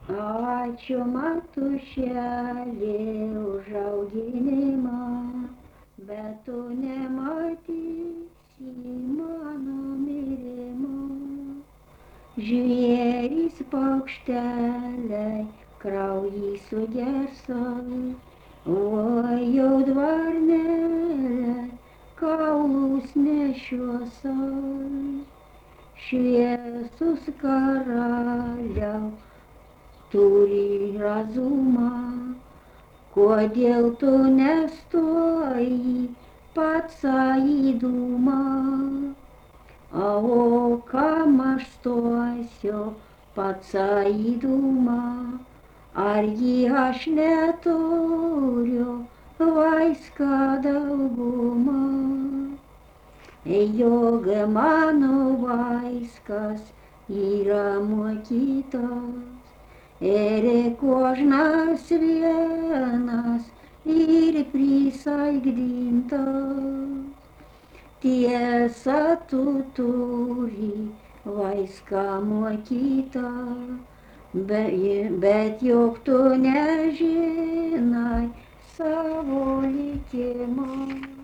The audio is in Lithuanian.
Ačiū matušelė už auginimą, bet tu nematysi mano mylimo. Žvėrys paukšteliai kraujį sugersai, o jau dvarnelė kaulus nešiosai. Šviesus karaliau turi razumą, kodėl tu nestoji pats į dūmą. O kam aš stosiu pats į dūmą, argi aš neturiu vaiską daugumą. Jog mano vaiskas yra mokytas, ir kožnas vienas ir prisaikdintas. Tiesa tu turi vaiską mokytą, bet juk tu nežinai savo likimo.